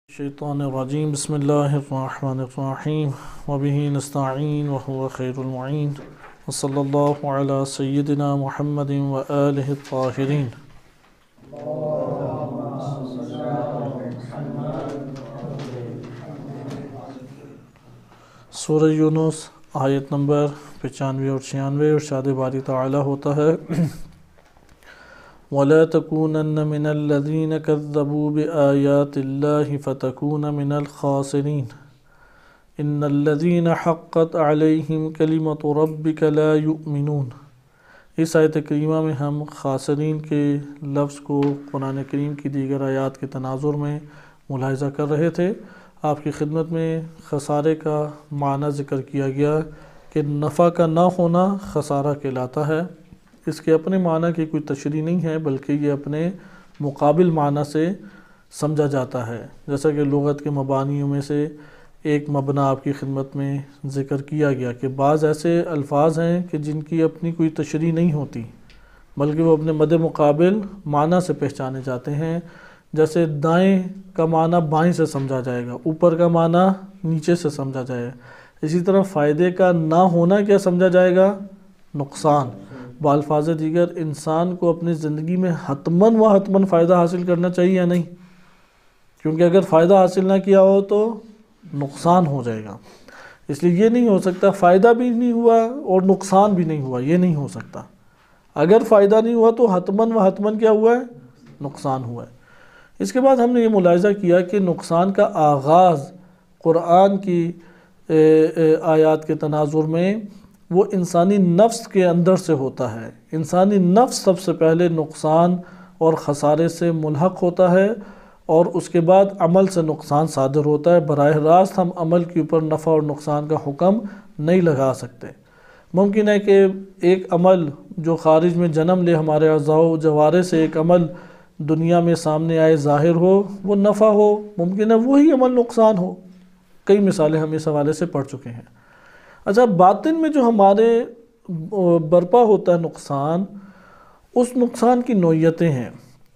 الشیطان الرجیم بسم اللہ الرحمن الرحیم وبہ نستعین وهو خیر المعین وصلی اللہ علی سیدنا محمد وآلہ الطاہرین۔ سورہ یونس آیت نمبر 95 اور 96 ارشاد باری تعالی ہوتا ہے وَلَا تَكُونَنَّ مِنَ الَّذِينَ كَذَّبُوا بِآيَاتِ اللَّهِ فَتَكُونَ مِنَ الْخَاسِرِينَ إِنَّ الَّذِينَ حَقَّتْ عَلَيْهِمْ كَلِمَةُ رَبِّكَ لَا يُؤْمِنُونَ۔ اس آیت کریمہ میں ہم خاسرین کے لفظ کو قرآن کریم کی دیگر آیات کے تناظر میں ملاحظہ کر رہے تھے۔ آپ کی خدمت میں خسارے کا معنی ذکر کیا گیا کہ نفع کا نہ ہونا خسارہ کہلاتا ہے۔ اس کے اپنے معنی کی کوئی تشریح نہیں ہے بلکہ یہ اپنے مقابل معنی سے سمجھا جاتا ہے، جیسا کہ لغت کے مبانیوں میں سے ایک مبنی آپ کی خدمت میں ذکر کیا گیا کہ بعض ایسے الفاظ ہیں کہ جن کی اپنی کوئی تشریح نہیں ہوتی بلکہ وہ اپنے مد مقابل معنی سے پہچانے جاتے ہیں۔ جیسے دائیں کا معنی بائیں سے سمجھا جائے گا، اوپر کا معنی نیچے سے سمجھا جائے گا، اسی طرح فائدے کا نہ ہونا کیا سمجھا جائے گا؟ نقصان۔ بالفاظ دیگر انسان کو اپنی زندگی میں حتماً فائدہ حاصل کرنا چاہیے یا نہیں؟ کیونکہ اگر فائدہ حاصل نہ کیا ہو تو نقصان ہو جائے گا۔ اس لیے یہ نہیں ہو سکتا فائدہ بھی نہیں ہوا اور نقصان بھی نہیں ہوا، یہ نہیں ہو سکتا۔ اگر فائدہ نہیں ہوا تو حتماً کیا ہوا ہے؟ نقصان ہوا ہے۔ اس کے بعد ہم نے یہ ملاحظہ کیا کہ نقصان کا آغاز قرآن کی آیات کے تناظر میں وہ انسانی نفس کے اندر سے ہوتا ہے۔ انسانی نفس سب سے پہلے نقصان اور خسارے سے ملحق ہوتا ہے اور اس کے بعد عمل سے نقصان صادر ہوتا ہے۔ براہ راست ہم عمل کے اوپر نفع اور نقصان کا حکم نہیں لگا سکتے۔ ممکن ہے کہ ایک عمل جو خارج میں جنم لے ہمارے اعضاء و جوارح سے، ایک عمل دنیا میں سامنے آئے ظاہر ہو، وہ نفع ہو، ممکن ہے وہی عمل نقصان ہو۔ کئی مثالیں ہم اس حوالے سے پڑھ چکے ہیں۔ اچھا، باطن میں جو ہمارے برپا ہوتا ہے نقصان، اس نقصان کی نوعیتیں ہیں۔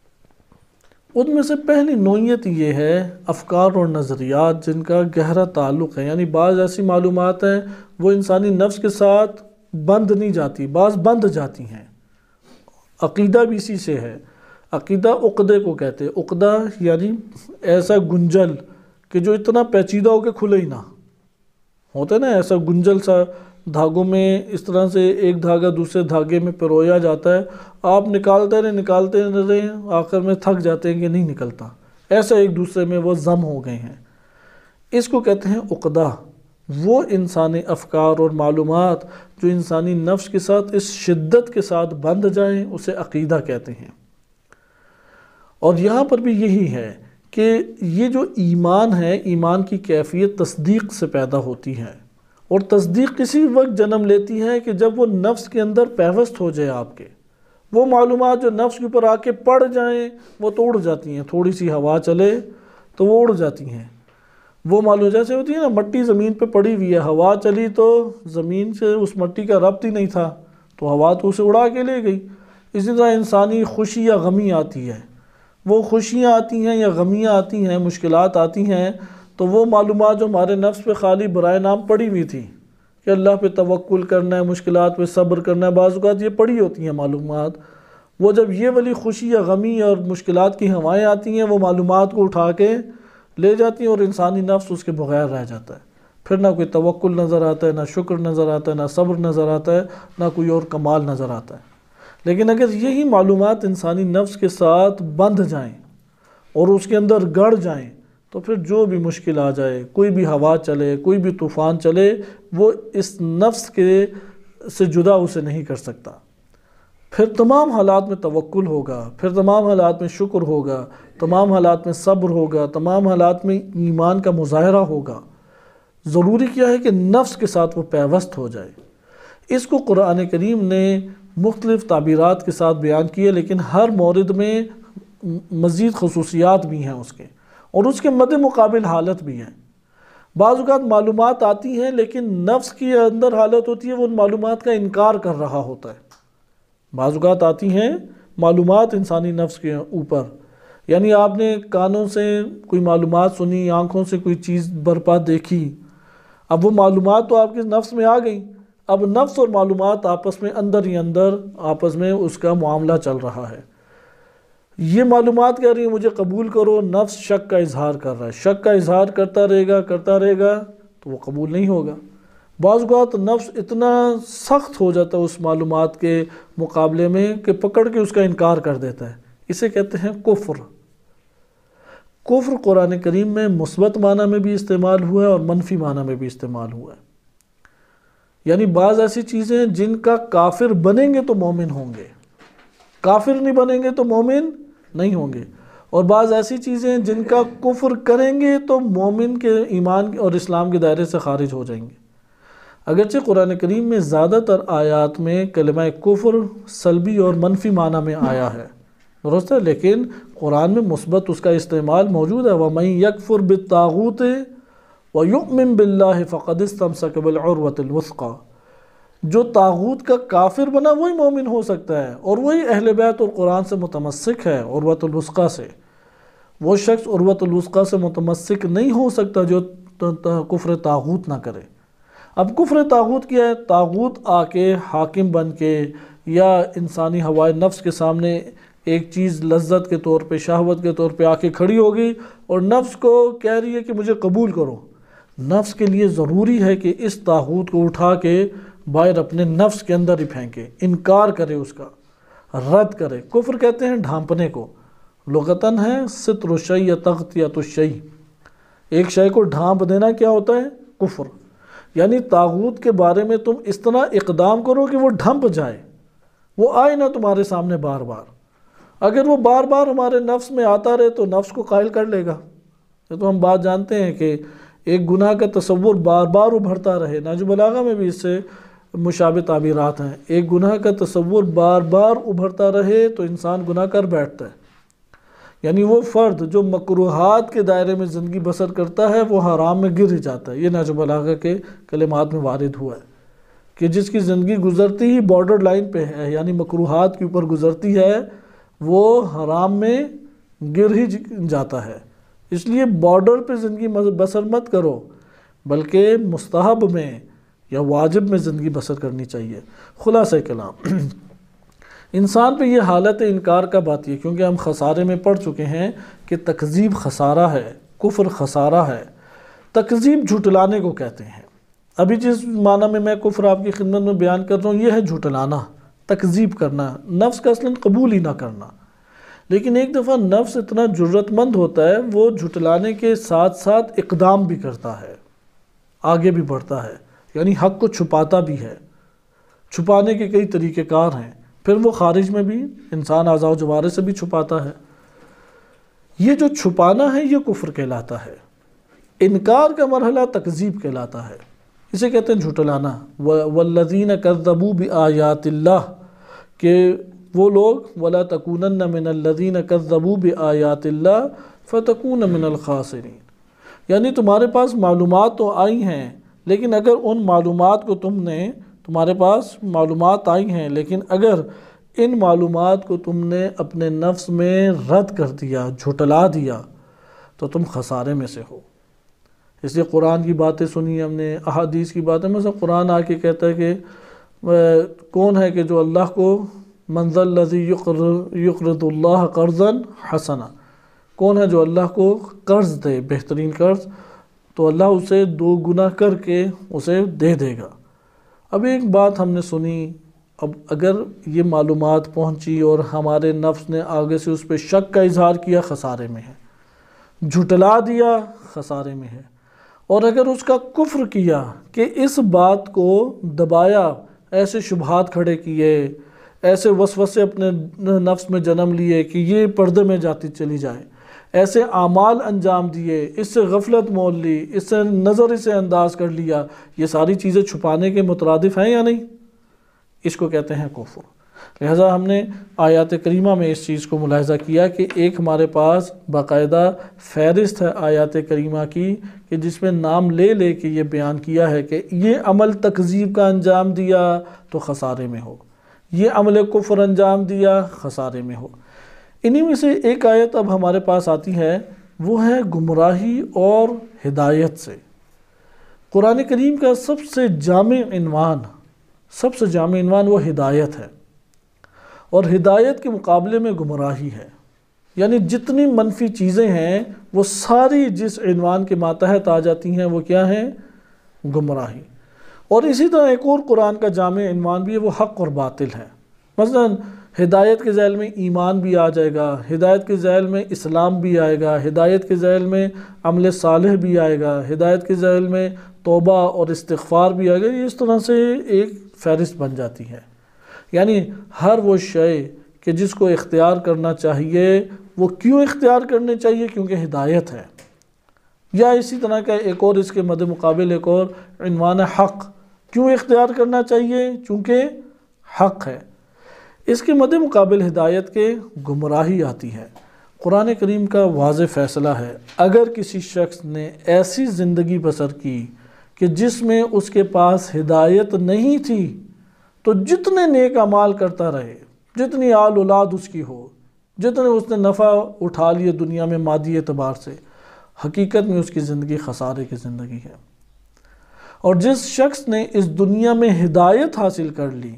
ان میں سے پہلی نوعیت یہ ہے افکار اور نظریات جن کا گہرا تعلق ہے، یعنی بعض ایسی معلومات ہیں وہ انسانی نفس کے ساتھ بند نہیں جاتی، بعض بند جاتی ہیں۔ عقیدہ بھی اسی سے ہے۔ عقیدہ عقدے کو کہتے ہیں۔ عقدہ یعنی ایسا گنجل کہ جو اتنا پیچیدہ ہو کہ کھلے ہی نہ، ہوتا ہے نا ایسا گنجل سا، دھاگوں میں اس طرح سے ایک دھاگا دوسرے دھاگے میں پرویا جاتا ہے، آپ نکالتے رہیں آخر میں تھک جاتے ہیں کہ نہیں نکلتا، ایسا ایک دوسرے میں وہ ضم ہو گئے ہیں۔ اس کو کہتے ہیں عقدہ۔ وہ انسانی افکار اور معلومات جو انسانی نفس کے ساتھ اس شدت کے ساتھ بندھ جائیں اسے عقیدہ کہتے ہیں۔ اور یہاں پر بھی یہی ہے کہ یہ جو ایمان ہے، ایمان کی کیفیت تصدیق سے پیدا ہوتی ہے، اور تصدیق کسی وقت جنم لیتی ہے کہ جب وہ نفس کے اندر پیوست ہو جائے آپ کے۔ وہ معلومات جو نفس کے اوپر آ کے پڑ جائیں وہ تو اڑ جاتی ہیں، تھوڑی سی ہوا چلے تو وہ اڑ جاتی ہیں۔ وہ معلومات جیسے ہوتی ہے نا، مٹی زمین پہ پڑی ہوئی ہے، ہوا چلی تو زمین سے اس مٹی کا ربط ہی نہیں تھا تو ہوا تو اسے اڑا کے لے گئی۔ اسی طرح انسانی خوشی یا غمی آتی ہے، وہ خوشیاں آتی ہیں یا غمیاں آتی ہیں، مشکلات آتی ہیں، تو وہ معلومات جو ہمارے نفس پہ خالی برائے نام پڑی ہوئی تھی کہ اللہ پہ توکل کرنا ہے، مشکلات پہ صبر کرنا ہے، بعض اوقات یہ پڑی ہوتی ہیں معلومات، وہ جب یہ والی خوشی یا غمی اور مشکلات کی ہوائیں آتی ہیں وہ معلومات کو اٹھا کے لے جاتی ہیں اور انسانی نفس اس کے بغیر رہ جاتا ہے۔ پھر نہ کوئی توکل نظر آتا ہے، نہ شکر نظر آتا ہے، نہ صبر نظر آتا ہے، نہ کوئی اور کمال نظر آتا ہے۔ لیکن اگر یہی معلومات انسانی نفس کے ساتھ بندھ جائیں اور اس کے اندر گڑ جائیں تو پھر جو بھی مشکل آ جائے، کوئی بھی ہوا چلے، کوئی بھی طوفان چلے، وہ اس نفس کے سے جدا اسے نہیں کر سکتا۔ پھر تمام حالات میں توکل ہوگا، پھر تمام حالات میں شکر ہوگا، تمام حالات میں صبر ہوگا، تمام حالات میں ایمان کا مظاہرہ ہوگا۔ ضروری کیا ہے کہ نفس کے ساتھ وہ پیوست ہو جائے۔ اس کو قرآن کریم نے مختلف تعبیرات کے ساتھ بیان کیے، لیکن ہر مورد میں مزید خصوصیات بھی ہیں اس کے، اور اس کے مد مقابل حالت بھی ہے۔ بعض اوقات معلومات آتی ہیں لیکن نفس کی اندر حالت ہوتی ہے وہ ان معلومات کا انکار کر رہا ہوتا ہے۔ بعض اوقات آتی ہیں معلومات انسانی نفس کے اوپر، یعنی آپ نے کانوں سے کوئی معلومات سنی، آنکھوں سے کوئی چیز برپا دیکھی، اب وہ معلومات تو آپ کے نفس میں آ گئی، اب نفس اور معلومات آپس میں اندر ہی اندر آپس میں اس کا معاملہ چل رہا ہے۔ یہ معلومات کہہ رہی ہیں مجھے قبول کرو، نفس شک کا اظہار کر رہا ہے، شک کا اظہار کرتا رہے گا تو وہ قبول نہیں ہوگا۔ بعض اوقات نفس اتنا سخت ہو جاتا ہے اس معلومات کے مقابلے میں کہ پکڑ کے اس کا انکار کر دیتا ہے، اسے کہتے ہیں کفر۔ کفر قرآن کریم میں مثبت معنی میں بھی استعمال ہوا ہے اور منفی معنی میں بھی استعمال ہوا ہے۔ یعنی بعض ایسی چیزیں ہیں جن کا کافر بنیں گے تو مومن ہوں گے، کافر نہیں بنیں گے تو مومن نہیں ہوں گے، اور بعض ایسی چیزیں ہیں جن کا کفر کریں گے تو مومن کے ایمان اور اسلام کے دائرے سے خارج ہو جائیں گے۔ اگرچہ قرآن کریم میں زیادہ تر آیات میں کلمہ کفر سلبی اور منفی معنی میں آیا ہے، درست ہے، لیکن قرآن میں مثبت اس کا استعمال موجود ہے۔ وَمَن يَكْفُرْ بِالطَّاغُوتِ وَيُؤْمِن بِاللَّهِ فَقَدِ اسْتَمْسَكَ بِالْعُرْوَةِ الْوُثْقَى، جو طاغوت کا کافر بنا وہی مومن ہو سکتا ہے، اور وہی اہل بیت اور قرآن سے متمسک ہے، عروۃ الوثقیٰ سے۔ وہ شخص عروۃ الوثقیٰ سے متمسک نہیں ہو سکتا جو کفر طاغوت نہ کرے۔ اب کفر طاغوت کیا ہے؟ طاغوت آ کے حاکم بن کے یا انسانی ہوائے نفس کے سامنے ایک چیز لذت کے طور پہ، شہوت کے طور پہ آ کے کھڑی ہوگی اور نفس کو کہہ رہی ہے کہ مجھے قبول کرو۔ نفس کے لیے ضروری ہے کہ اس طاغوت کو اٹھا کے باہر اپنے نفس کے اندر ہی پھینکے، انکار کرے، اس کا رد کرے۔ کفر کہتے ہیں ڈھانپنے کو، لغتاً ہے ستر الشیء یا تغطیۃ الشیء، ایک شے کو ڈھانپ دینا کیا ہوتا ہے؟ کفر۔ یعنی طاغوت کے بارے میں تم اس طرح اقدام کرو کہ وہ ڈھنپ جائے، وہ آئے نہ تمہارے سامنے بار بار۔ اگر وہ بار بار ہمارے نفس میں آتا رہے تو نفس کو قائل کر لے گا۔ یہ تو ہم بات جانتے ہیں کہ ایک گناہ کا تصور بار بار ابھرتا رہے، نہج بلاغہ میں بھی اس سے مشابہ تعبیرات ہیں۔ ایک گناہ کا تصور بار بار ابھرتا رہے تو انسان گناہ کر بیٹھتا ہے۔ یعنی وہ فرد جو مکروہات کے دائرے میں زندگی بسر کرتا ہے وہ حرام میں گر جاتا ہے۔ یہ نہج بلاغہ کے کلمات میں وارد ہوا ہے کہ جس کی زندگی گزرتی ہی بارڈر لائن پہ ہے، یعنی مکروہات کے اوپر گزرتی ہے، وہ حرام میں گر ہی جاتا ہے۔ اس لیے بارڈر پہ زندگی بسر مت کرو، بلکہ مستحب میں یا واجب میں زندگی بسر کرنی چاہیے۔ خلاصہ کلام، انسان پہ یہ حالت انکار کب آتی ہے؟ کیونکہ ہم خسارے میں پڑھ چکے ہیں کہ تکذیب خسارہ ہے، کفر خسارہ ہے۔ تکذیب جھٹلانے کو کہتے ہیں۔ ابھی جس معنی میں میں کفر آپ کی خدمت میں بیان کر رہا ہوں یہ ہے جھٹلانا، تکذیب کرنا، نفس کا اصلاً قبول ہی نہ کرنا۔ لیکن ایک دفعہ نفس اتنا جرت مند ہوتا ہے، وہ جھٹلانے کے ساتھ ساتھ اقدام بھی کرتا ہے، آگے بھی بڑھتا ہے، یعنی حق کو چھپاتا بھی ہے۔ چھپانے کے کئی طریقہ کار ہیں، پھر وہ خارج میں بھی انسان اعضاء و جوارح سے بھی چھپاتا ہے۔ یہ جو چھپانا ہے یہ کفر کہلاتا ہے۔ انکار کا مرحلہ تکذیب کہلاتا ہے، اسے کہتے ہیں جھٹلانا۔ والذین کذبوا بآیات اللہ، کہ وہ لوگ ولا تکونن من الذین کذبوا بآیات اللہ فتکون من الخاسرین، یعنی تمہارے پاس معلومات تو آئی ہیں، لیکن اگر ان معلومات کو تمہارے پاس معلومات آئی ہیں لیکن اگر ان معلومات کو تم نے اپنے نفس میں رد کر دیا، جھٹلا دیا، تو تم خسارے میں سے ہو۔ اس لیے قرآن کی باتیں سنی ہم نے، احادیث کی باتیں، مثلا قرآن آ کے کہتا ہے کہ کون ہے کہ جو اللہ کو من ذا الذی یقرض اللہ قرضا حسنا، کون ہے جو اللہ کو قرض دے، بہترین قرض، تو اللہ اسے 2 گنا کر کے اسے دے دے گا۔ اب ایک بات ہم نے سنی، اب اگر یہ معلومات پہنچی اور ہمارے نفس نے آگے سے اس پہ شک کا اظہار کیا، خسارے میں ہے، جھٹلا دیا، خسارے میں ہے۔ اور اگر اس کا کفر کیا کہ اس بات کو دبایا، ایسے شبہات کھڑے کیے، ایسے وسوسے اپنے نفس میں جنم لیے کہ یہ پردے میں جاتی چلی جائے، ایسے اعمال انجام دیے، اس سے غفلت مول لی، اس سے نظر سے انداز کر لیا، یہ ساری چیزیں چھپانے کے مترادف ہیں یا نہیں؟ اس کو کہتے ہیں کفر۔ لہٰذا ہم نے آیات کریمہ میں اس چیز کو ملاحظہ کیا کہ ایک ہمارے پاس باقاعدہ فہرست ہے آیات کریمہ کی کہ جس میں نام لے لے کے یہ بیان کیا ہے کہ یہ عمل تکذیب کا انجام دیا تو خسارے میں ہو، یہ عمل کفر انجام دیا، خسارے میں ہو۔ انہی میں سے ایک آیت اب ہمارے پاس آتی ہے، وہ ہے گمراہی اور ہدایت سے۔ قرآن کریم کا سب سے جامع عنوان وہ ہدایت ہے، اور ہدایت کے مقابلے میں گمراہی ہے۔ یعنی جتنی منفی چیزیں ہیں وہ ساری جس عنوان کے ماتحت آ جاتی ہیں وہ کیا ہیں؟ گمراہی۔ اور اسی طرح ایک اور قرآن کا جامع عنوان بھی ہے، وہ حق اور باطل ہے۔ مثلا ہدایت کے ذیل میں ایمان بھی آ جائے گا، ہدایت کے ذیل میں اسلام بھی آئے گا، ہدایت کے ذیل میں عمل صالح بھی آئے گا، ہدایت کے ذیل میں توبہ اور استغفار بھی آئے گا۔ یہ اس طرح سے ایک فہرست بن جاتی ہے۔ یعنی ہر وہ شے کہ جس کو اختیار کرنا چاہیے وہ کیوں اختیار کرنے چاہیے؟ کیونکہ ہدایت ہے۔ یا اسی طرح کا ایک اور اس کے مد مقابل ایک اور عنوان ہے حق، کیوں اختیار کرنا چاہیے؟ چونکہ حق ہے۔ اس کے مد مقابل ہدایت کے گمراہی آتی ہے۔ قرآن کریم کا واضح فیصلہ ہے، اگر کسی شخص نے ایسی زندگی بسر کی کہ جس میں اس کے پاس ہدایت نہیں تھی تو جتنے نیک اعمال کرتا رہے، جتنی آل اولاد اس کی ہو، جتنے اس نے نفع اٹھا لیے دنیا میں مادی اعتبار سے، حقیقت میں اس کی زندگی خسارے کی زندگی ہے۔ اور جس شخص نے اس دنیا میں ہدایت حاصل کر لی،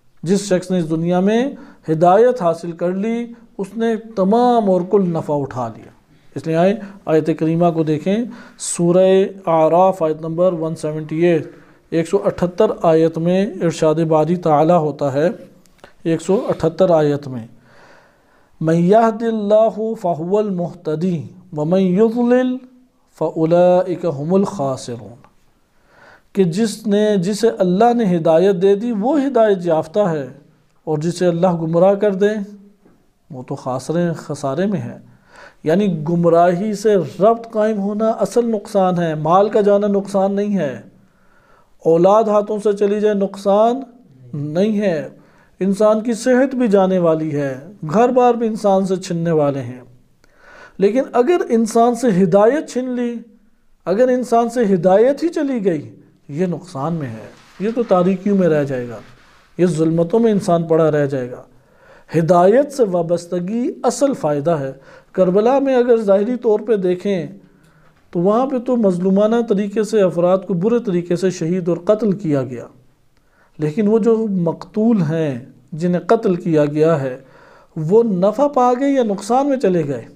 اس نے تمام اور کل نفع اٹھا لیا۔ اس لیے آیت کریمہ کو دیکھیں، سورہ اعراف آیت نمبر 178، 178 آیت میں ارشاد باری تعالی ہوتا ہے، 178 آیت میں، مَن يَهْدِ اللَّهُ فَهُوَ الْمُهْتَدِي وَمَن يُضْلِلْ فَأُولَئِكَ هُمُ الْخَاسِرُونَ، کہ جسے اللہ نے ہدایت دے دی وہ ہدایت یافتہ ہے، اور جسے اللہ گمراہ کر دے وہ تو خسارے میں ہے۔ یعنی گمراہی سے ربط قائم ہونا اصل نقصان ہے، مال کا جانا نقصان نہیں ہے، اولاد ہاتھوں سے چلی جائے نقصان نہیں ہے، انسان کی صحت بھی جانے والی ہے، گھر بار بھی انسان سے چھننے والے ہیں۔ لیکن اگر انسان سے ہدایت چھن لی، اگر انسان سے ہدایت ہی چلی گئی، یہ نقصان میں ہے، یہ تو تاریکیوں میں رہ جائے گا، یہ ظلمتوں میں انسان پڑا رہ جائے گا۔ ہدایت سے وابستگی اصل فائدہ ہے۔ کربلا میں اگر ظاہری طور پہ دیکھیں تو وہاں پہ تو مظلومانہ طریقے سے افراد کو برے طریقے سے شہید اور قتل کیا گیا، لیکن وہ جو مقتول ہیں جنہیں قتل کیا گیا ہے وہ نفع پا گئے یا نقصان میں چلے گئے؟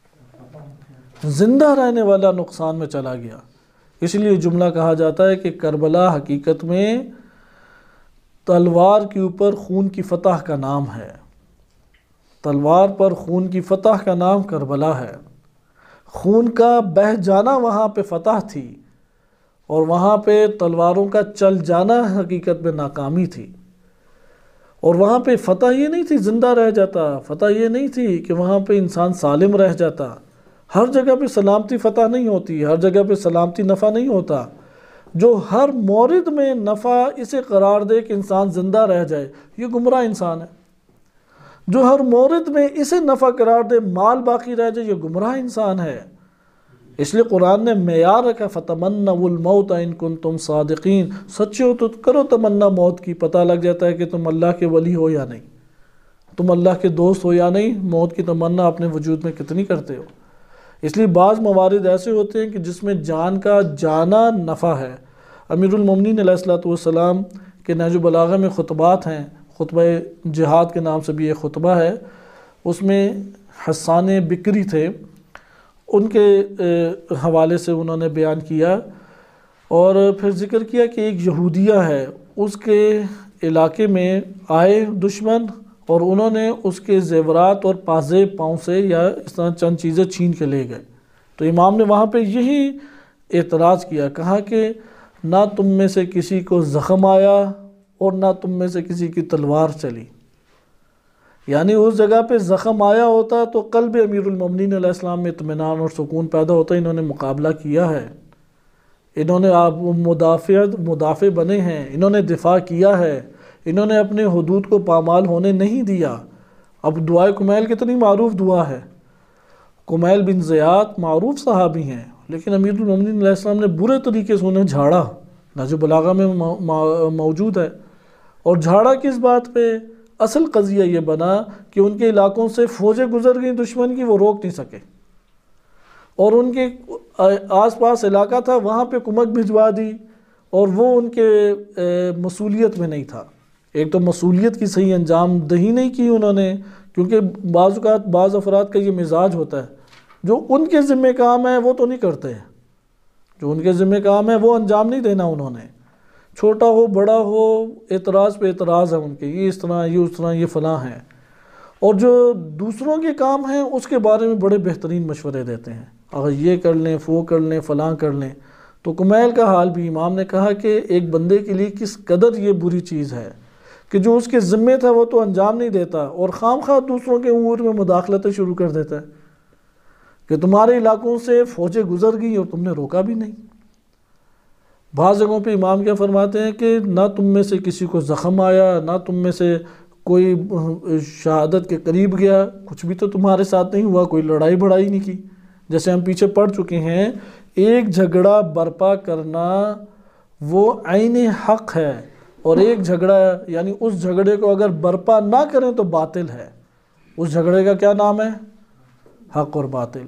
زندہ رہنے والا نقصان میں چلا گیا۔ اس لیے جملہ کہا جاتا ہے کہ کربلا حقیقت میں تلوار کے اوپر خون کی فتح کا نام ہے، تلوار پر خون کی فتح کا نام کربلا ہے۔ خون کا بہہ جانا وہاں پہ فتح تھی، اور وہاں پہ تلواروں کا چل جانا حقیقت میں ناکامی تھی۔ اور وہاں پہ فتح یہ نہیں تھی زندہ رہ جاتا، فتح یہ نہیں تھی کہ وہاں پہ انسان سالم رہ جاتا۔ ہر جگہ پہ سلامتی فتح نہیں ہوتی، ہر جگہ پہ سلامتی نفع نہیں ہوتا۔ جو ہر مورد میں نفع اسے قرار دے کہ انسان زندہ رہ جائے، یہ گمراہ انسان ہے۔ جو ہر مورد میں اسے نفع قرار دے مال باقی رہ جائے، یہ گمراہ انسان ہے۔ اس لیے قرآن نے معیار رکھا، فَتَمَنَّوُا الْمَوْتَ إِن كُنتُمْ صَادِقِينَ، سچے ہو تو کرو تمنا موت کی، پتہ لگ جاتا ہے کہ تم اللہ کے ولی ہو یا نہیں، تم اللہ کے دوست ہو یا نہیں، موت کی تمنا اپنے وجود میں کتنی کرتے ہو۔ اس لیے بعض موارد ایسے ہوتے ہیں کہ جس میں جان کا جانا نفع ہے۔ امیر المومنین علیہ السلام کے نہج البلاغہ میں خطبات ہیں، خطبہ جہاد کے نام سے بھی ایک خطبہ ہے، اس میں حسان بکری تھے، ان کے حوالے سے انہوں نے بیان کیا، اور پھر ذکر کیا کہ ایک یہودیہ ہے، اس کے علاقے میں آئے دشمن اور انہوں نے اس کے زیورات اور پازے پاؤں سے یا اس طرح چند چیزیں چھین کے لے گئے۔ تو امام نے وہاں پہ یہی اعتراض کیا، کہا کہ نہ تم میں سے کسی کو زخم آیا اور نہ تم میں سے کسی کی تلوار چلی۔ یعنی اس جگہ پہ زخم آیا ہوتا تو قلب امیر المومنین علیہ السلام میں اطمینان اور سکون پیدا ہوتا۔ انہوں نے مقابلہ کیا ہے، انہوں نے آپ مدافع بنے ہیں، انہوں نے دفاع کیا ہے، انہوں نے اپنے حدود کو پامال ہونے نہیں دیا۔ اب دعائے کمیل کتنی معروف دعا ہے، کمیل بن زیاد معروف صحابی ہیں، لیکن امیر المومنین علیہ السلام نے برے طریقے سے انہیں جھاڑا، نہج البلاغہ میں موجود ہے۔ اور جھاڑا کس بات پہ؟ اصل قضیہ یہ بنا کہ ان کے علاقوں سے فوجیں گزر گئیں دشمن کی، وہ روک نہیں سکے، اور ان کے آس پاس علاقہ تھا وہاں پہ کمک بھجوا دی، اور وہ ان کے مصولیت میں نہیں تھا۔ ایک تو مصولیت کی صحیح انجام دہی نہیں کی انہوں نے، کیونکہ بعض اوقات بعض افراد کا یہ مزاج ہوتا ہے جو ان کے ذمہ کام ہے وہ تو نہیں کرتے، جو ان کے ذمہ کام ہے وہ انجام نہیں دینا انہوں نے، چھوٹا ہو بڑا ہو اعتراض پہ اعتراض ہے ان کے، یہ اس طرح یہ اس طرح یہ فلاں ہیں، اور جو دوسروں کے کام ہیں اس کے بارے میں بڑے بہترین مشورے دیتے ہیں، اگر یہ کر لیں وہ کر لیں فلاں کر لیں۔ تو کمیل کا حال بھی امام نے کہا کہ ایک بندے کے لیے کس قدر یہ بری چیز ہے کہ جو اس کے ذمے تھا وہ تو انجام نہیں دیتا، اور خام خواہ دوسروں کے امور میں مداخلتیں شروع کر دیتا ہے کہ تمہارے علاقوں سے فوجیں گزر گئیں اور تم نے روکا بھی نہیں۔ بعض جگہوں پہ امام کیا فرماتے ہیں کہ نہ تم میں سے کسی کو زخم آیا، نہ تم میں سے کوئی شہادت کے قریب گیا، کچھ بھی تو تمہارے ساتھ نہیں ہوا، کوئی لڑائی بڑائی نہیں کی۔ جیسے ہم پیچھے پڑھ چکے ہیں، ایک جھگڑا برپا کرنا وہ عین حق ہے، اور ایک جھگڑا یعنی اس جھگڑے کو اگر برپا نہ کریں تو باطل ہے۔ اس جھگڑے کا کیا نام ہے؟ حق اور باطل۔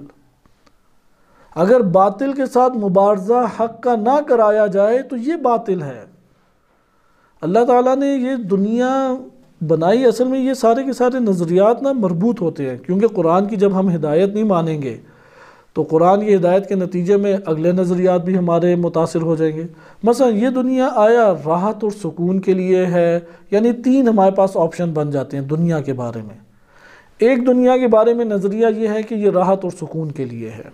اگر باطل کے ساتھ مبارزہ حق کا نہ کرایا جائے تو یہ باطل ہے۔ اللہ تعالیٰ نے یہ دنیا بنائی، اصل میں یہ سارے کے سارے نظریات مربوط ہوتے ہیں، کیونکہ قرآن کی جب ہم ہدایت نہیں مانیں گے تو قرآن کی ہدایت کے نتیجے میں اگلے نظریات بھی ہمارے متاثر ہو جائیں گے۔ مثلا یہ دنیا آیا راحت اور سکون کے لیے ہے، یعنی تین ہمارے پاس آپشن بن جاتے ہیں دنیا کے بارے میں۔ ایک دنیا کے بارے میں نظریہ یہ ہے کہ یہ راحت اور سکون کے لیے ہے،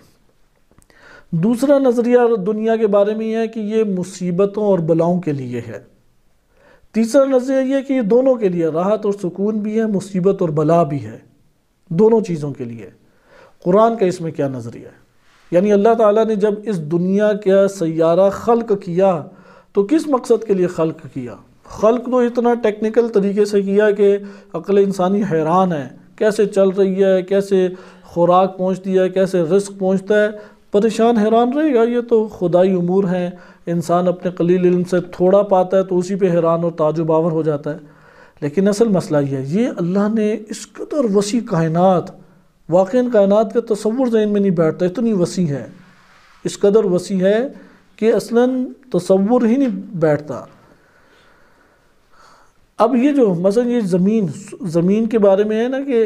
دوسرا نظریہ دنیا کے بارے میں یہ ہے کہ یہ مصیبتوں اور بلاؤں کے لیے ہے، تیسرا نظریہ یہ ہے کہ یہ دونوں کے لیے راحت اور سکون بھی ہے، مصیبت اور بلا بھی ہے، دونوں چیزوں کے لیے۔ قرآن کا اس میں کیا نظریہ ہے؟ یعنی اللہ تعالیٰ نے جب اس دنیا کا سیارہ خلق کیا تو کس مقصد کے لیے خلق کیا؟ خلق تو اتنا ٹیکنیکل طریقے سے کیا کہ عقل انسانی حیران ہے، کیسے چل رہی ہے، کیسے خوراک پہنچتی ہے، کیسے رزق پہنچتا ہے، پریشان حیران رہے گا۔ یہ تو خدائی امور ہیں، انسان اپنے قلیل علم سے تھوڑا پاتا ہے تو اسی پہ حیران اور تعجب آور ہو جاتا ہے۔ لیکن اصل مسئلہ یہ ہے، یہ اللہ نے اس قدر وسیع کائنات، واقعاً کائنات کا تصور ذہن میں نہیں بیٹھتا، اتنی وسیع ہے، اس قدر وسیع ہے کہ اصلاً تصور ہی نہیں بیٹھتا۔ اب یہ جو مثلا یہ زمین کے بارے میں ہے نا کہ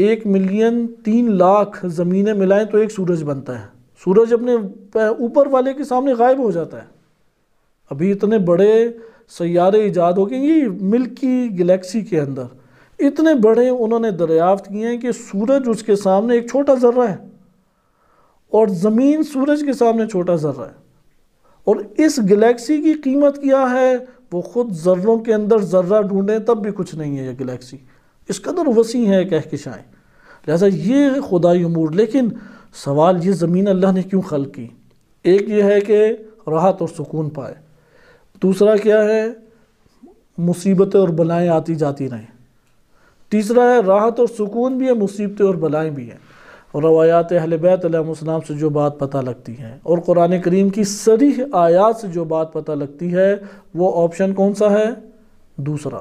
1,03,00,000 زمینیں ملائیں تو ایک سورج بنتا ہے، سورج اپنے اوپر والے کے سامنے غائب ہو جاتا ہے۔ ابھی اتنے بڑے سیارے ایجاد ہو گئے، یہ ملکی گلیکسی کے اندر اتنے بڑے انہوں نے دریافت کیے ہیں کہ سورج اس کے سامنے ایک چھوٹا ذرہ ہے، اور زمین سورج کے سامنے چھوٹا ذرہ ہے، اور اس گلیکسی کی قیمت کیا ہے؟ وہ خود ذروں کے اندر ذرہ ڈھونڈیں تب بھی کچھ نہیں ہے یہ گلیکسی، اس قدر وسیع ہے کہکشائیں۔ لہذا یہ خدائی امور۔ لیکن سوال یہ زمین اللہ نے کیوں خلق کی؟ ایک یہ ہے کہ راحت اور سکون پائے، دوسرا کیا ہے؟ مصیبتیں اور بلائیں آتی جاتی رہیں، تیسرا ہے راحت اور سکون بھی ہے، مصیبتیں اور بلائیں بھی ہیں، اور روایات اہل بیت علیہ السلام سے جو بات پتہ لگتی ہے اور قرآن کریم کی صریح آیات سے جو بات پتہ لگتی ہے وہ آپشن کون سا ہے؟ دوسرا،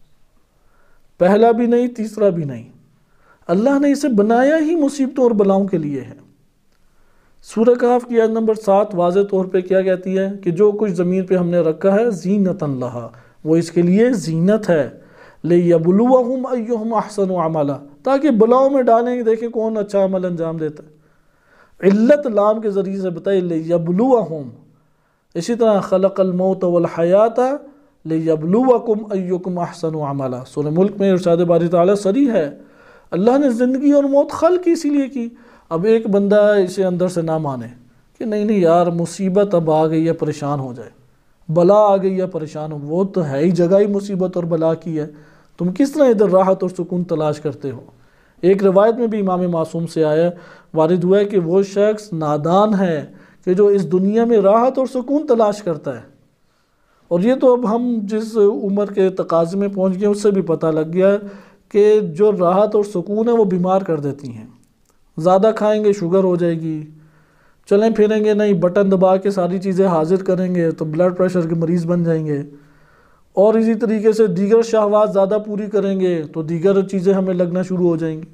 پہلا بھی نہیں تیسرا بھی نہیں۔ اللہ نے اسے بنایا ہی مصیبتوں اور بلاؤں کے لیے ہے۔ سورہ کہف کی آیت نمبر 7 واضح طور پہ کیا کہتی ہے کہ جو کچھ زمین پہ ہم نے رکھا ہے زینۃ لہا، وہ اس کے لیے زینت ہے، لِيَبْلُوَهُمْ أَيُّهُمْ أَحْسَنُ عَمَلًا، تاکہ بلاؤں میں ڈالیں گے دیکھیں کون اچھا عمل انجام دیتا ہے۔ علت لام کے ذریعے سے بتائی لِيَبْلُوَهُمْ۔ اسی طرح خلق الموت والحیات لِيَبْلُوَكُمْ أَيُّكُمْ أَحْسَنُ عَمَلًا، سورہ ملک میں ارشاد باری تعالیٰ صریح ہے، اللہ نے زندگی اور موت خلق اسی لیے کی۔ اب ایک بندہ اسے اندر سے نہ مانے کہ نہیں یار مصیبت اب آ گئی ہے پریشان ہو جائے، بلا آ گئی ہے پریشان ہو، وہ تو ہے ہی جگہ ہی مصیبت اور بلا کی ہے، تم کس طرح ادھر راحت اور سکون تلاش کرتے ہو؟ ایک روایت میں بھی امام معصوم سے آیا وارد ہوا ہے کہ وہ شخص نادان ہے کہ جو اس دنیا میں راحت اور سکون تلاش کرتا ہے۔ اور یہ تو اب ہم جس عمر کے تقاضے میں پہنچ گئے اس سے بھی پتہ لگ گیا کہ جو راحت اور سکون ہے وہ بیمار کر دیتی ہیں۔ زیادہ کھائیں گے شوگر ہو جائے گی، چلیں پھریں گے نہیں بٹن دبا کے ساری چیزیں حاضر کریں گے تو بلڈ پریشر کے مریض بن جائیں گے، اور اسی طریقے سے دیگر شہوات زیادہ پوری کریں گے تو دیگر چیزیں ہمیں لگنا شروع ہو جائیں گی۔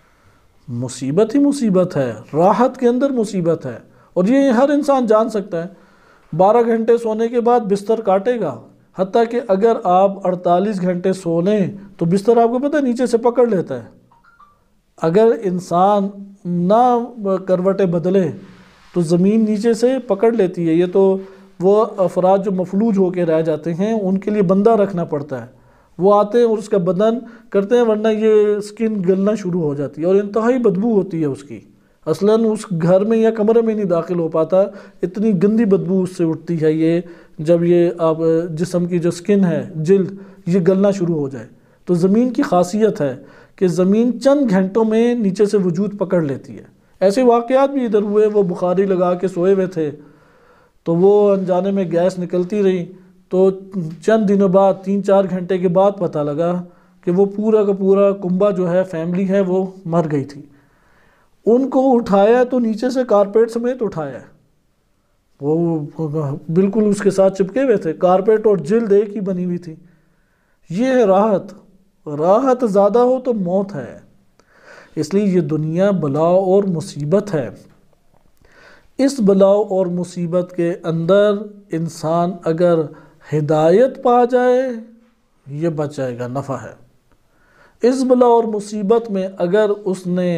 مصیبت ہی مصیبت ہے، راحت کے اندر مصیبت ہے، اور یہ ہر انسان جان سکتا ہے۔ 12 گھنٹے سونے کے بعد بستر کاٹے گا، حتیٰ کہ اگر آپ 48 گھنٹے سو لیں تو بستر آپ کو پتہ ہے نیچے سے پکڑ لیتا ہے۔ اگر انسان نہ کروٹیں بدلے تو زمین نیچے سے پکڑ لیتی ہے۔ یہ تو وہ افراد جو مفلوج ہو کے رہ جاتے ہیں ان کے لیے بندہ رکھنا پڑتا ہے، وہ آتے ہیں اور اس کا بدن کرتے ہیں، ورنہ یہ سکن گلنا شروع ہو جاتی ہے اور انتہائی بدبو ہوتی ہے اس کی۔ اصلاً اس گھر میں یا کمرے میں نہیں داخل ہو پاتا، اتنی گندی بدبو اس سے اٹھتی ہے یہ، جب یہ آپ جسم کی جو سکن ہے، جلد، یہ گلنا شروع ہو جائے۔ تو زمین کی خاصیت ہے کہ زمین چند گھنٹوں میں نیچے سے وجود پکڑ لیتی ہے۔ ایسے واقعات بھی ادھر ہوئے، وہ بخاری لگا کے سوئے ہوئے تھے تو وہ انجانے میں گیس نکلتی رہی، تو چند دنوں بعد 3-4 گھنٹے کے بعد پتہ لگا کہ وہ پورا کا پورا کنبہ جو ہے، فیملی ہے، وہ مر گئی تھی۔ ان کو اٹھایا تو نیچے سے کارپیٹ سمیت اٹھایا، وہ بالکل اس کے ساتھ چپکے ہوئے تھے، کارپیٹ اور جلد ایک ہی بنی ہوئی تھی۔ یہ ہے راحت، راحت زیادہ ہو تو موت ہے۔ اس لیے یہ دنیا بلا اور مصیبت ہے۔ اس بلا اور مصیبت کے اندر انسان اگر ہدایت پا جائے یہ بچ جائے گا، نفع ہے۔ اس بلا اور مصیبت میں اگر اس نے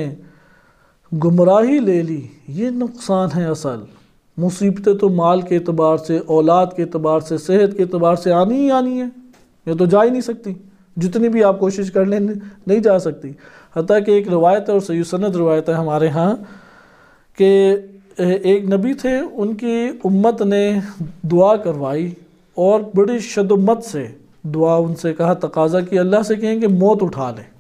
گمراہی لے لی یہ نقصان ہے اصل۔ مصیبتیں تو مال کے اعتبار سے، اولاد کے اعتبار سے، صحت کے اعتبار سے آنی ہی آنی ہے، یہ تو جا ہی نہیں سکتی، جتنی بھی آپ کوشش کر لیں نہیں جا سکتی۔ حتیٰ کہ ایک روایت ہے اور صحیح سند روایت ہے ہمارے ہاں کہ ایک نبی تھے، ان کی امت نے دعا کروائی اور بڑی شدت سے دعا ان سے کہا، تقاضا کیا اللہ سے کہیں کہ موت اٹھا لے۔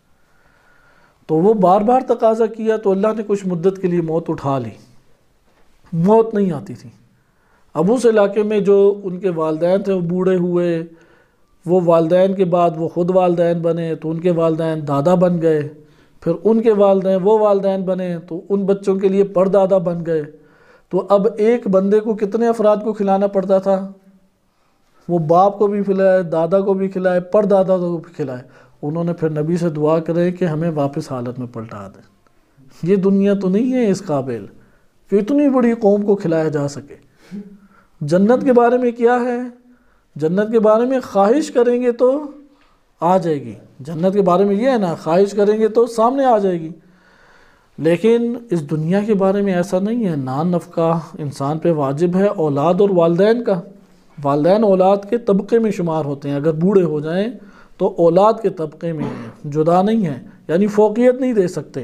تو وہ بار بار تقاضا کیا تو اللہ نے کچھ مدت کے لیے موت اٹھا لی، موت نہیں آتی تھی۔ اب اس علاقے میں جو ان کے والدین تھے وہ بوڑھے ہوئے، وہ والدین کے بعد وہ خود والدین بنے تو ان کے والدین دادا بن گئے، پھر ان کے والدین وہ والدین بنے تو ان بچوں کے لیے پردادا بن گئے۔ تو اب ایک بندے کو کتنے افراد کو کھلانا پڑتا تھا؟ وہ باپ کو بھی کھلائے، دادا کو بھی کھلائے، پردادا کو بھی کھلائے۔ انہوں نے پھر نبی سے دعا کرے کہ ہمیں واپس حالت میں پلٹا دیں، یہ دنیا تو نہیں ہے اس قابل کہ اتنی بڑی قوم کو کھلایا جا سکے۔ جنت کے بارے میں کیا ہے؟ جنت کے بارے میں خواہش کریں گے تو آ جائے گی، جنت کے بارے میں یہ ہے نا، خواہش کریں گے تو سامنے آ جائے گی۔ لیکن اس دنیا کے بارے میں ایسا نہیں ہے۔ نان نفقہ انسان پہ واجب ہے، اولاد اور والدین کا۔ والدین اولاد کے طبقے میں شمار ہوتے ہیں، اگر بوڑھے ہو جائیں تو اولاد کے طبقے میں ہیں، جدا نہیں ہیں، یعنی فوقیت نہیں دے سکتے۔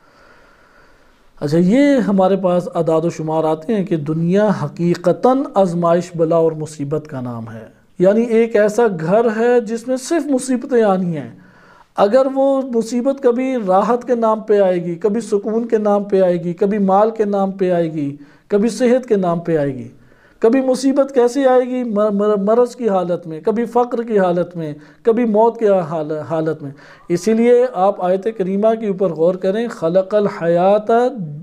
اچھا، یہ ہمارے پاس اعداد و شمار آتے ہیں کہ دنیا حقیقتاً آزمائش، بلا اور مصیبت کا نام ہے، یعنی ایک ایسا گھر ہے جس میں صرف مصیبتیں آنی ہیں۔ اگر وہ مصیبت کبھی راحت کے نام پہ آئے گی، کبھی سکون کے نام پہ آئے گی، کبھی مال کے نام پہ آئے گی، کبھی صحت کے نام پہ آئے گی۔ کبھی مصیبت کیسے آئے گی؟ مرض کی حالت میں، کبھی فقر کی حالت میں، کبھی موت کی حالت میں۔ اسی لیے آپ آیت کریمہ کے اوپر غور کریں، خلق الحیات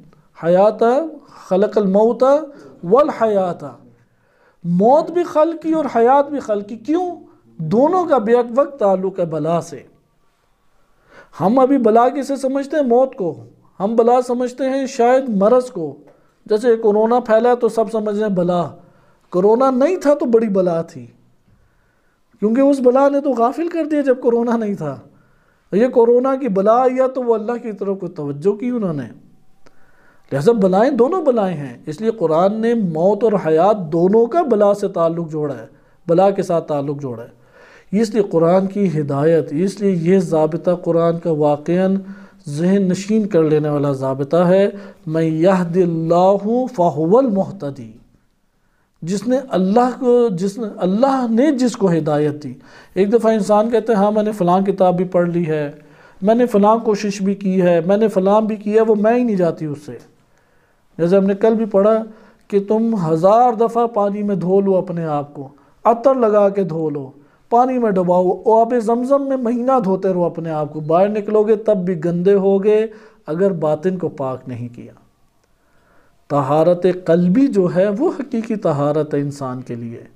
خلق الموت والحیات، موت بھی خلق کی اور حیات بھی خلق کی۔ کیوں؟ دونوں کا بیک وقت تعلق ہے بلا سے۔ ہم ابھی بلا کسے سمجھتے ہیں؟ موت کو۔ ہم بلا سمجھتے ہیں شاید مرض کو، جیسے کورونا پھیلا تو سب سمجھ رہے ہیں بلا۔ کورونا نہیں تھا تو بڑی بلا تھی، کیونکہ اس بلا نے تو غافل کر دیا جب کورونا نہیں تھا۔ یہ کورونا کی بلا آیا تو وہ اللہ کی طرف کو توجہ کی انہوں نے۔ لہذا بلائیں دونوں بلائیں ہیں، اس لیے قرآن نے موت اور حیات دونوں کا بلا سے تعلق جوڑا ہے، بلا کے ساتھ تعلق جوڑا ہے۔ اس لیے قرآن کی ہدایت، اس لیے یہ ضابطہ قرآن کا واقعاً ذہن نشین کر لینے والا ضابطہ ہے، من یہد اللہ فہو المہتدی، جس نے اللہ نے جس کو ہدایت دی۔ ایک دفعہ انسان کہتے ہیں ہاں میں نے فلاں کتاب بھی پڑھ لی ہے، میں نے فلاں کوشش بھی کی ہے، میں نے فلاں بھی کیا ہے، وہ میں ہی نہیں جاتی اس سے۔ جیسے ہم نے کل بھی پڑھا کہ تم 1000 دفعہ پانی میں دھو لو اپنے آپ کو، عطر لگا کے دھو لو، پانی میں ڈباؤ، آب زمزم میں مہینہ دھوتے رہو اپنے آپ کو، باہر نکلو گے تب بھی گندے ہوگے اگر باطن کو پاک نہیں کیا۔ طہارت قلبی جو ہے وہ حقیقی طہارت ہے انسان کے لیے۔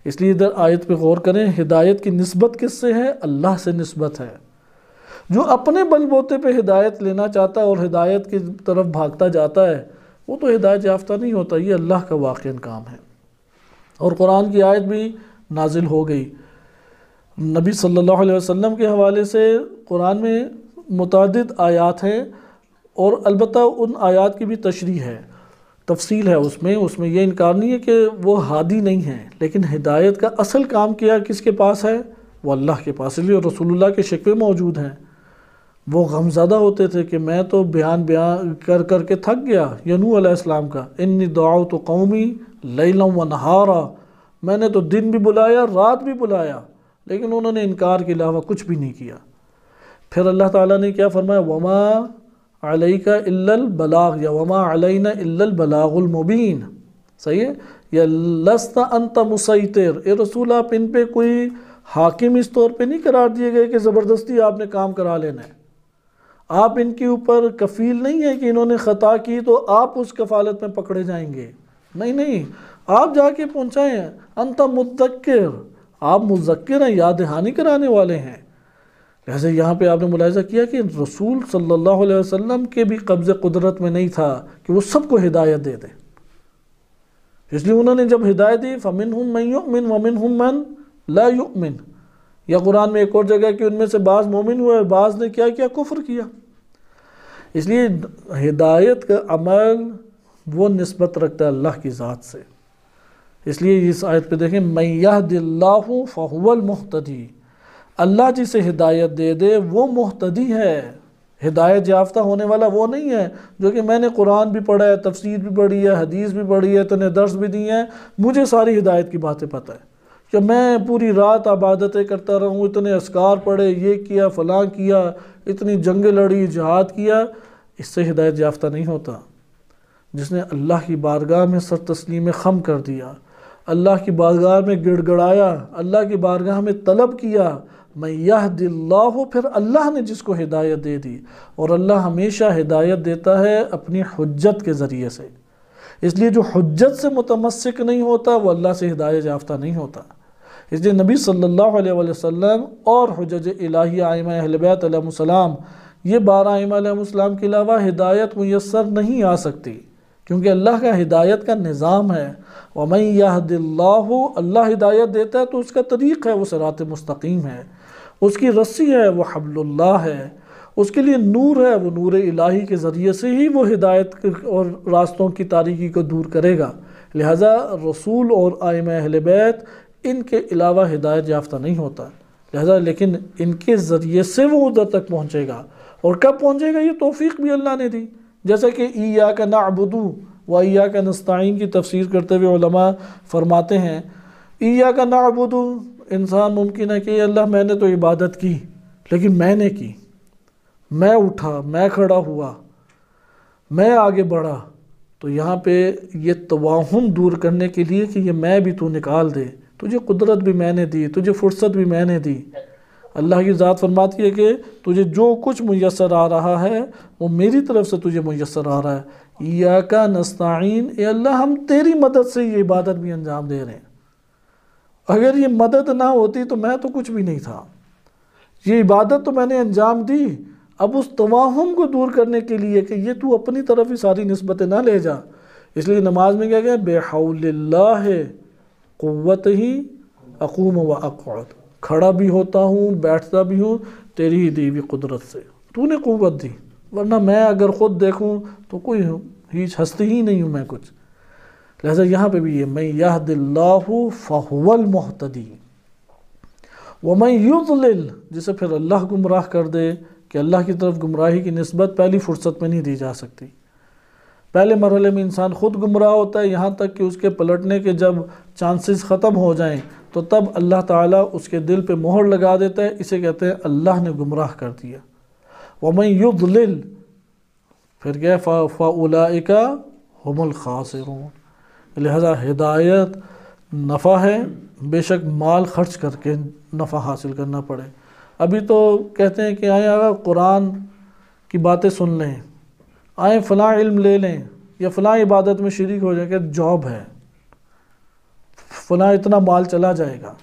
اس لیے ادھر آیت پہ غور کریں، ہدایت کی نسبت کس سے ہے؟ اللہ سے نسبت ہے۔ جو اپنے بل بوتے پہ ہدایت لینا چاہتا ہے اور ہدایت کی طرف بھاگتا جاتا ہے وہ تو ہدایت یافتہ نہیں ہوتا، یہ اللہ کا واقعی کام ہے۔ اور قرآن کی آیت بھی نازل ہو گئی، نبی صلی اللہ علیہ وسلم کے حوالے سے قرآن میں متعدد آیات ہیں، اور البتہ ان آیات کی بھی تشریح ہے، تفصیل ہے اس میں یہ انکار نہیں ہے کہ وہ ہادی نہیں ہیں، لیکن ہدایت کا اصل کام کیا کس کے پاس ہے؟ وہ اللہ کے پاس۔ اس لیے رسول اللہ کے شکوے موجود ہیں، وہ غمزدہ ہوتے تھے کہ میں تو بیان کر کر کے تھک گیا، نوح علیہ السلام کا انی دعوت قومی لیلا و نہارا، میں نے تو دن بھی بلایا رات بھی بلایا، لیکن انہوں نے انکار کے علاوہ کچھ بھی نہیں کیا۔ پھر اللہ تعالیٰ نے کیا فرمایا؟ وما علیک الا البلاغ، یا وما علینا الا البلاغ المبین، صحیح ہے؟ یا لست انت مسیطر، اے رسول آپ ان پہ کوئی حاکم اس طور پہ نہیں قرار دیے گئے کہ زبردستی آپ نے کام کرا لینا ہے، آپ ان کے اوپر کفیل نہیں ہے کہ انہوں نے خطا کی تو آپ اس کفالت میں پکڑے جائیں گے، نہیں، آپ جا کے پہنچائیں، انت مذکر، آپ مذکر ہیں، یاد دہانی کرانے والے ہیں۔ لہذا یہاں پہ آپ نے ملاحظہ کیا کہ رسول صلی اللہ علیہ وسلم کے بھی قبض قدرت میں نہیں تھا کہ وہ سب کو ہدایت دے دیں، اس لیے انہوں نے جب ہدایت دی فَمِنْهُمْ مَنْ يُؤْمِنْ وَمِنْهُمْ مَنْ لَا يُؤْمِنْ، یا قرآن میں ایک اور جگہ کہ ان میں سے بعض مومن ہوئے اور بعض نے کیا کفر کیا۔ اس لیے ہدایت کا عمل وہ نسبت رکھتا ہے اللہ کی ذات سے۔ اس لیے اس آیت پہ دیکھیں مَن يَهْدِ اللَّهُ فَهُوَ الْمُهْتَدِي، اللہ جسے ہدایت دے دے وہ مہتدی ہے، ہدایت یافتہ ہونے والا وہ نہیں ہے جو کہ میں نے قرآن بھی پڑھا ہے، تفسیر بھی پڑھی ہے، حدیث بھی پڑھی ہے، اتنے درس بھی دیے ہیں، مجھے ساری ہدایت کی باتیں پتہ ہے، کہ میں پوری رات عبادتیں کرتا رہوں، اتنے اذکار پڑھے، یہ کیا فلاں کیا، اتنی جنگیں لڑی، جہاد کیا، اس سے ہدایت یافتہ نہیں ہوتا۔ جس نے اللہ کی بارگاہ میں سر تسلیم خم کر دیا، اللہ کی بارگاہ میں گڑ گڑایا، اللہ کی بارگاہ میں طلب کیا، مَن يَهْدِ اللَّهُ، پھر اللہ نے جس کو ہدایت دے دی، اور اللہ ہمیشہ ہدایت دیتا ہے اپنی حجت کے ذریعے سے۔ اس لیے جو حجت سے متمسک نہیں ہوتا وہ اللہ سے ہدایت یافتہ نہیں ہوتا۔ اس لیے نبی صلی اللہ علیہ وسلم اور حجج الہیہ ائمہ اہل بیت علیہ السلام، یہ 12 ائمہ علیہ السلام کے علاوہ ہدایت میسر نہیں آ سکتی، کیونکہ اللہ کا ہدایت کا نظام ہے۔ وَمَن يَهْدِ اللَّهُ، اللہ ہدایت دیتا ہے تو اس کا طریق ہے، وہ صراط مستقیم ہے، اس کی رسی ہے، وہ حبل اللہ ہے، اس کے لیے نور ہے، وہ نور الہی کے ذریعے سے ہی وہ ہدایت اور راستوں کی تاریکی کو دور کرے گا۔ لہٰذا رسول اور ائمہ اہل بیت ان کے علاوہ ہدایت یافتہ نہیں ہوتا، لہٰذا لیکن ان کے ذریعے سے وہ ادھر تک پہنچے گا، اور کب پہنچے گا یہ توفیق بھی اللہ نے دی۔ جیسا کہ ایاک نعبد و ایاک نستعین کی تفسیر کرتے ہوئے علماء فرماتے ہیں، ایاک نعبد، انسان ممکن ہے کہ اللہ میں نے تو عبادت کی لیکن میں نے کی، میں اٹھا، میں کھڑا ہوا، میں آگے بڑھا، تو یہاں پہ یہ توہم دور کرنے کے لیے کہ یہ میں بھی تو نکال دے، تجھے قدرت بھی میں نے دی، تجھے فرصت بھی میں نے دی۔ اللہ کی ذات فرماتی ہے کہ تجھے جو کچھ میسر آ رہا ہے وہ میری طرف سے تجھے میسر آ رہا ہے۔ ایاک نستعین، اے اللہ ہم تیری مدد سے یہ عبادت بھی انجام دے رہے ہیں، اگر یہ مدد نہ ہوتی تو میں تو کچھ بھی نہیں تھا، یہ عبادت تو میں نے انجام دی۔ اب اس توہم کو دور کرنے کے لیے کہ یہ تو اپنی طرف ہی ساری نسبتیں نہ لے جا، اس لیے نماز میں کیا گیا؟ بے حول اللہ قوت ہی اقوم و اقعد، کھڑا بھی ہوتا ہوں، بیٹھتا بھی ہوں تیری ہی دی ہوئی قدرت سے، تو نے قوت دی، ورنہ میں اگر خود دیکھوں تو کوئی ہیچ ہستی ہی نہیں ہوں میں کچھ۔ لہذا یہاں پہ بھی یہ مَن يَهْدِ اللَّهُ فَهُوَ الْمُهْتَدِي وَمَن يُضْلِلْ، جسے پھر اللہ گمراہ کر دے، کہ اللہ کی طرف گمراہی کی نسبت پہلی فرصت میں نہیں دی جا سکتی۔ پہلے مرحلے میں انسان خود گمراہ ہوتا ہے، یہاں تک کہ اس کے پلٹنے کے جب چانسز ختم ہو جائیں تو تب اللہ تعالیٰ اس کے دل پہ مہر لگا دیتا ہے، اسے کہتے ہیں اللہ نے گمراہ کر دیا۔ وَمَن يُضْلِلْ، پھر کیا؟ فَأُولَئِكَ هُمُ الْخَاسِرُونَ۔ لہذا ہدایت نفع ہے، بے شک مال خرچ کر کے نفع حاصل کرنا پڑے۔ ابھی تو کہتے ہیں کہ آئیں اگر قرآن کی باتیں سن لیں، آئیں فلاں علم لے لیں، یا فلاں عبادت میں شریک ہو جائیں، کہ جاب ہے، فلاں اتنا مال چلا جائے گا.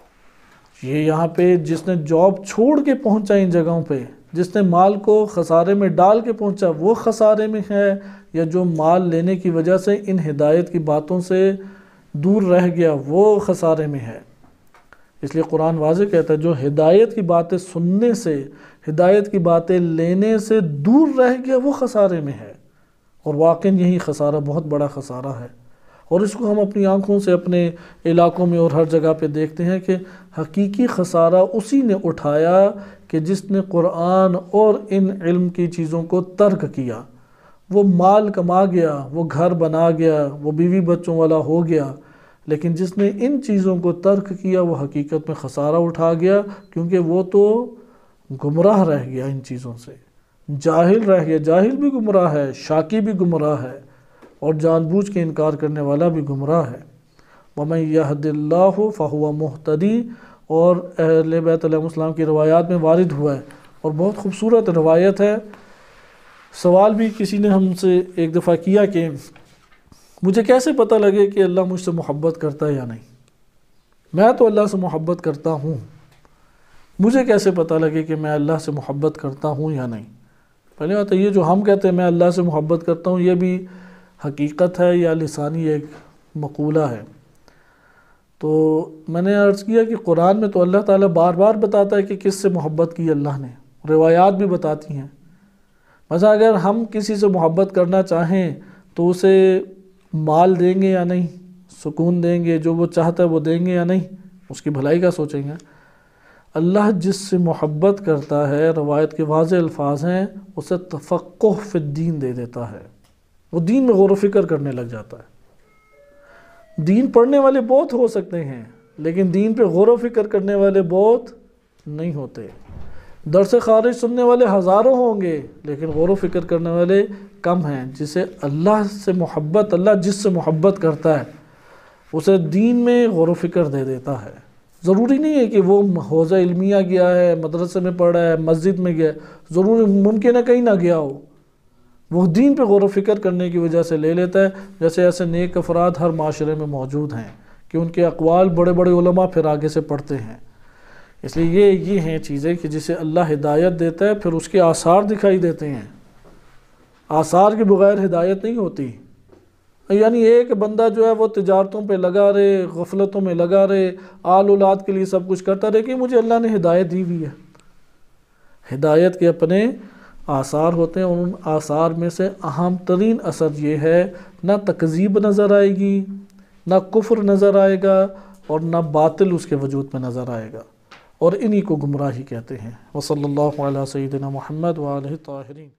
یہ یہاں پہ جس نے جاب چھوڑ کے پہنچا ان جگہوں پہ، جس نے مال کو خسارے میں ڈال کے پہنچا، وہ خسارے میں ہے، یا جو مال لینے کی وجہ سے ان ہدایت کی باتوں سے دور رہ گیا وہ خسارے میں ہے. اس لیے قرآن واضح کہتا ہے جو ہدایت کی باتیں سننے سے، ہدایت کی باتیں لینے سے دور رہ گیا وہ خسارے میں ہے. اور واقعاً یہی خسارہ بہت بڑا خسارہ ہے، اور اس کو ہم اپنی آنکھوں سے اپنے علاقوں میں اور ہر جگہ پہ دیکھتے ہیں کہ حقیقی خسارہ اسی نے اٹھایا کہ جس نے قرآن اور ان علم کی چیزوں کو ترک کیا. وہ مال کما گیا، وہ گھر بنا گیا، وہ بیوی بچوں والا ہو گیا، لیکن جس نے ان چیزوں کو ترک کیا وہ حقیقت میں خسارہ اٹھا گیا، کیونکہ وہ تو گمراہ رہ گیا ان چیزوں سے، جاہل رہ گیا. جاہل بھی گمراہ ہے، شاکی بھی گمراہ ہے، اور جان بوجھ کے انکار کرنے والا بھی گمراہ ہے. وَمَن يَهْدِ اللَّهُ فَهُوَ مُهْتَدٍ، اور اہل بیت علیہ السلام کی روایات میں وارد ہوا ہے، اور بہت خوبصورت روایت ہے. سوال بھی کسی نے ہم سے ایک دفعہ کیا کہ مجھے کیسے پتہ لگے کہ اللہ مجھ سے محبت کرتا ہے یا نہیں. میں تو اللہ سے محبت کرتا ہوں، مجھے کیسے پتہ لگے کہ میں اللہ سے محبت کرتا ہوں یا نہیں. پہلے بات ہے یہ جو ہم کہتے ہیں میں اللہ سے محبت کرتا ہوں، یہ بھی حقیقت ہے یا لسانی ایک مقولہ ہے. تو میں نے عرض کیا کہ قرآن میں تو اللہ تعالیٰ بار بار بتاتا ہے کہ کس سے محبت کی اللہ نے، روایات بھی بتاتی ہیں. مثلا اگر ہم کسی سے محبت کرنا چاہیں تو اسے مال دیں گے یا نہیں، سکون دیں گے، جو وہ چاہتا ہے وہ دیں گے یا نہیں، اس کی بھلائی کا سوچیں گے. اللہ جس سے محبت کرتا ہے، روایت کے واضح الفاظ ہیں، اسے تفقہ فی الدین دے دیتا ہے، وہ دین میں غور و فکر کرنے لگ جاتا ہے. دین پڑھنے والے بہت ہو سکتے ہیں لیکن دین پہ غور و فکر کرنے والے بہت نہیں ہوتے. درس خارج سننے والے ہزاروں ہوں گے لیکن غور و فکر کرنے والے کم ہیں. جسے اللہ سے محبت، اللہ جس سے محبت کرتا ہے اسے دین میں غور و فکر دے دیتا ہے. ضروری نہیں ہے کہ وہ حوزہ علمیہ گیا ہے، مدرسے میں پڑھا ہے، مسجد میں گیا ہے، ضروری ممکن ہے کہیں نہ گیا ہو، وہ دین پہ غور و فکر کرنے کی وجہ سے لے لیتا ہے. جیسے ایسے نیک افراد ہر معاشرے میں موجود ہیں کہ ان کے اقوال بڑے بڑے علماء پھر آگے سے پڑھتے ہیں. اس لیے یہ ہیں چیزیں کہ جسے اللہ ہدایت دیتا ہے پھر اس کے آثار دکھائی دیتے ہیں. آثار کے بغیر ہدایت نہیں ہوتی. یعنی ایک بندہ جو ہے وہ تجارتوں پہ لگا رہے، غفلتوں میں لگا رہے، آل اولاد کے لیے سب کچھ کرتا رہے کہ مجھے اللہ نے ہدایت دی ہوئی ہے. ہدایت کے اپنے آثار ہوتے ہیں، اور ان آثار میں سے اہم ترین اثر یہ ہے نہ تکذیب نظر آئے گی، نہ کفر نظر آئے گا، اور نہ باطل اس کے وجود میں نظر آئے گا، اور انہی کو گمراہی کہتے ہیں. وصلی اللہ علی سیدنا محمد وآلہ الطاہرین.